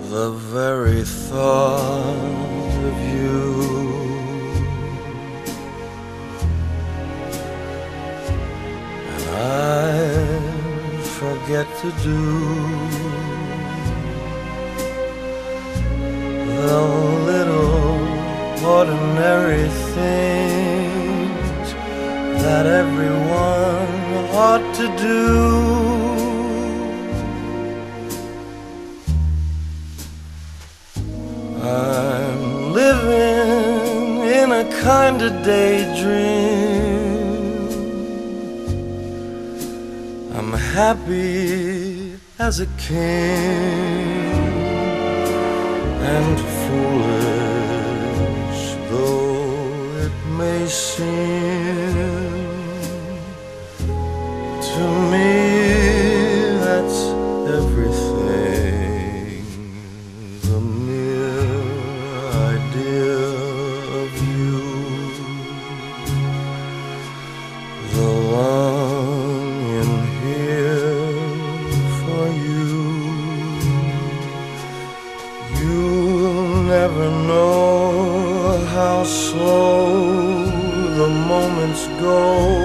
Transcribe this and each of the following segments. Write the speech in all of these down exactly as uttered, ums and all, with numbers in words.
The very thought of you and I forget to do the little ordinary things that everyone ought to do. I'm living in a kind of daydream. I'm happy as a king, and foolish though it may seem to me, that's everything. The mere idea of you, the longing here for you. You'll never know how slow the moments go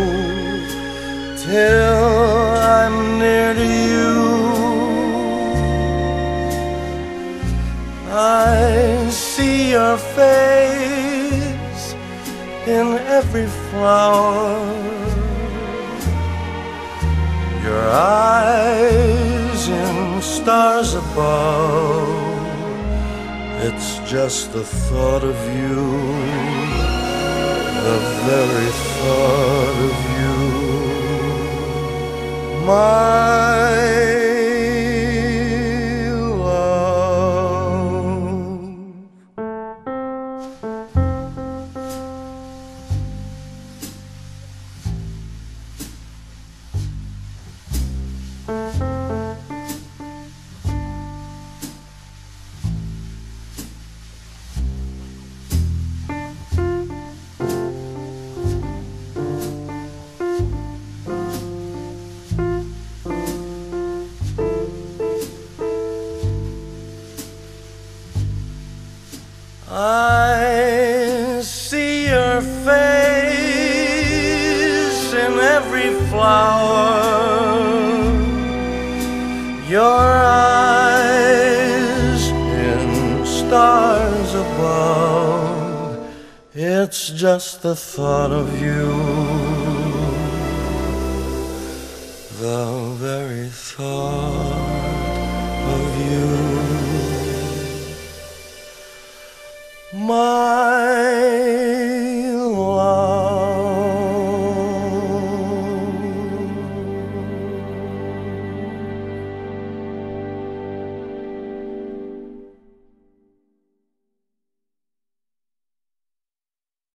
till I'm near to you. I see your face in every flower, your eyes in stars above. It's just the thought of you, the very thought of you, my I see your face in every flower, your eyes in stars above. It's just the thought of you, the very thought of you.